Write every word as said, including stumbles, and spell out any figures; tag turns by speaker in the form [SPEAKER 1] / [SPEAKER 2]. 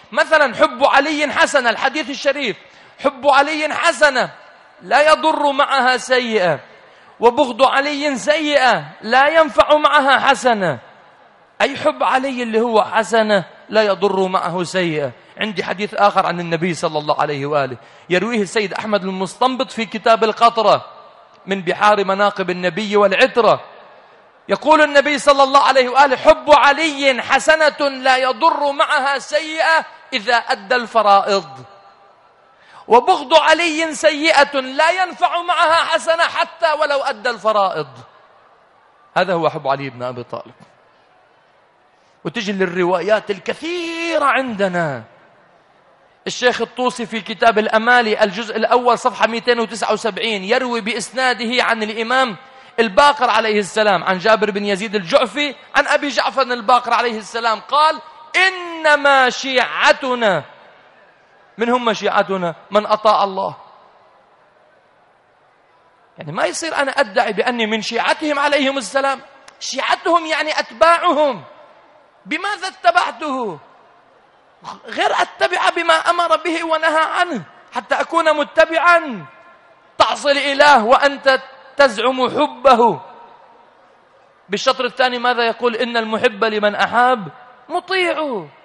[SPEAKER 1] مثلا حب علي حسنة، الحديث الشريف حب علي حسنة لا يضر معها سيئة، وبغض علي سيئة لا ينفع معها حسنة. أي حب علي اللي هو حسنة لا يضر معه سيئة. عندي حديث آخر عن النبي صلى الله عليه وآله يرويه السيد أحمد المستنبط في كتاب القطرة من بحار مناقب النبي والعترة. يقول النبي صلى الله عليه وآله: حب علي حسنة لا يضر معها سيئة إذا أدى الفرائض، وبغض علي سيئة لا ينفع معها حسنة حتى ولو أدى الفرائض. هذا هو حب علي بن أبي طالب. وتجي للروايات الكثيرة عندنا. الشيخ الطوسي في كتاب الأمالي الجزء الأول صفحة مئتين وتسعة وسبعين يروي بإسناده عن الإمام الباقر عليه السلام عن جابر بن يزيد الجعفي عن أبي جعفر الباقر عليه السلام قال: إنما شيعتنا، من هم شيعتنا؟ من أطاع الله. يعني ما يصير أنا أدعي بأني من شيعتهم عليهم السلام. شيعتهم يعني أتباعهم. بماذا اتبعته؟ غير أتبع بما أمر به ونهى عنه حتى أكون متبعا. تعصي الإله وأنت تزعم حبه. بالشطر الثاني ماذا يقول؟ إن المحب لمن أحاب مطيعه.